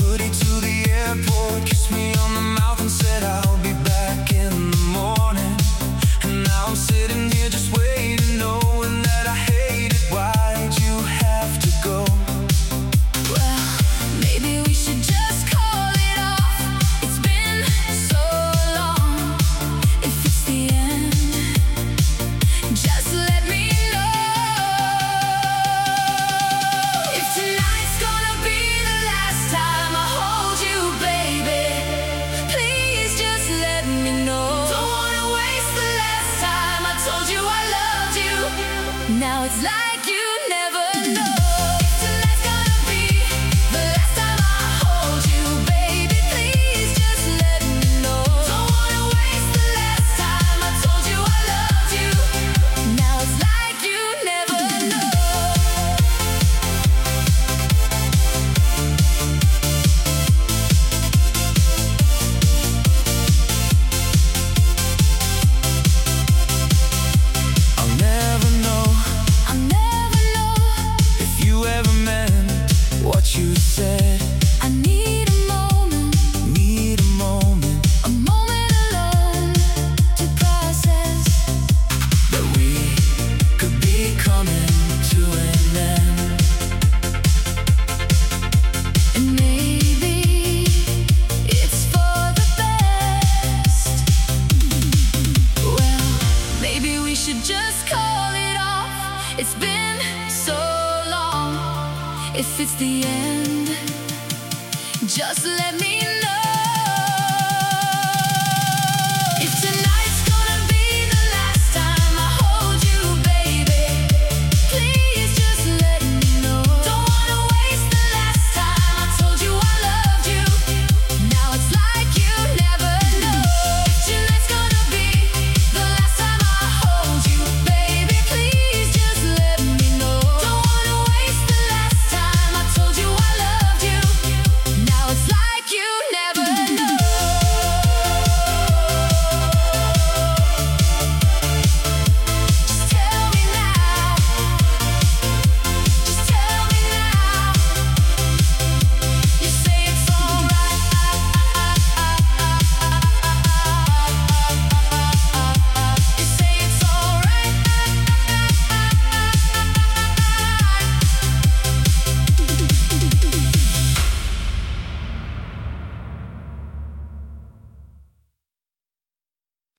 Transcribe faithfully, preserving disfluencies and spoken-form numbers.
hoodie to the airport, kissed me on the mouth and said I'll be back in the morning. And now I'm sitting here just waiting, knowing that I hate it. Why'd you have to go? Well, maybe we should just call it off. It's been so long. If it's the end, just let me know. If tonight's gonna be the last time I hold you, baby, please just let me know. Don't wanna waste the last time I told you I loved you. Now it's like you never know. If tonight's gonna be the last time I hold you, baby, please just let me know. Don't wanna waste the last time I told you I loved you. Now it's like you never know. I'll never know I'll never know. if you ever meant what you said. I need a moment, Need a moment a moment alone to process. that we could be coming to an end. And maybe it's for the best. Well, maybe we should just call it off. It's been so long. If it's the end, just let